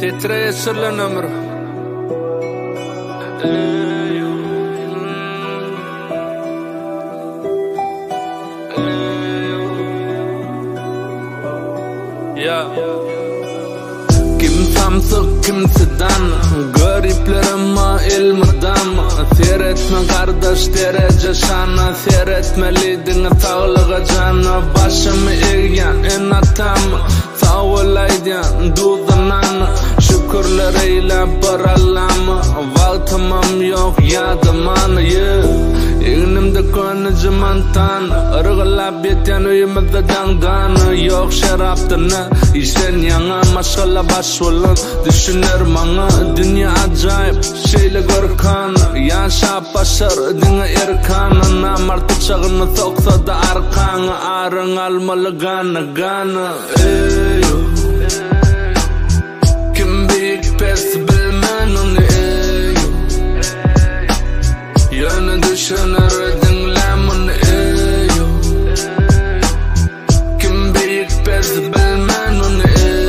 Petre yaşırlan ömrü. Kim samsık kimseden, gariplerime ilmeden. Seyretme kardeş derece şanı, seyretmeliydin sağlığa canı. Başımı eğen en atam, sağ olaydan dudanan. Şükürler eyle paralamı, vaktimim yok yadımanı. Eğnimde könücü mantan, ırgılap yeten uyumuzda danganı. Yok şaraptını, işten yana maşallah başvulun. Düşünür bana dünya acayip şeyle görkanı. Yaşap başar dini erkanı. Namartı çağını soksa da arkanı. Arın almalı ganı ganı. Kim büyük pes bilmen onu yönü düşünür dinlem onu kim büyük pes bilmen onu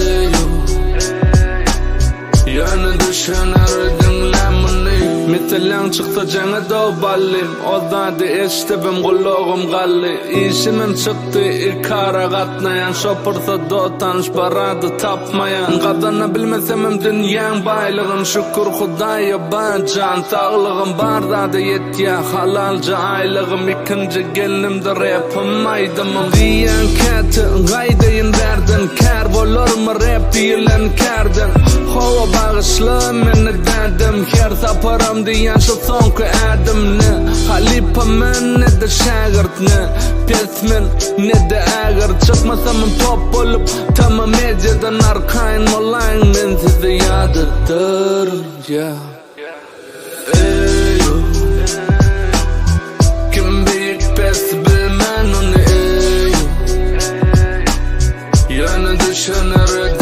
yönü düşünür dinlem onu. Mitelan çıktı cana da ballim, o da de eştebim kulağım galli. İşimin çıktı ikara katlayan, şopursa da tanış baradı tapmayan. Kadana bilmesemem dünyan baylığın, şükür Hudaya bacan. Sağlığım barda da yet ya halalca aylığım. İkinci gelinimde rapim aydımım. Diyen kati gaydayin verdin, kar bolur mu rap diyilen kardın. Hova bağışlı meni dedim, her saparım diyen şu sonku adımni. Halipamen ne de şagirtni, pesmin ne de ağır. Çıkmasamın top olup tamam medyadan arkayın olayın. Men size yadıdır kim büyük pes bilmen onu yönü düşünür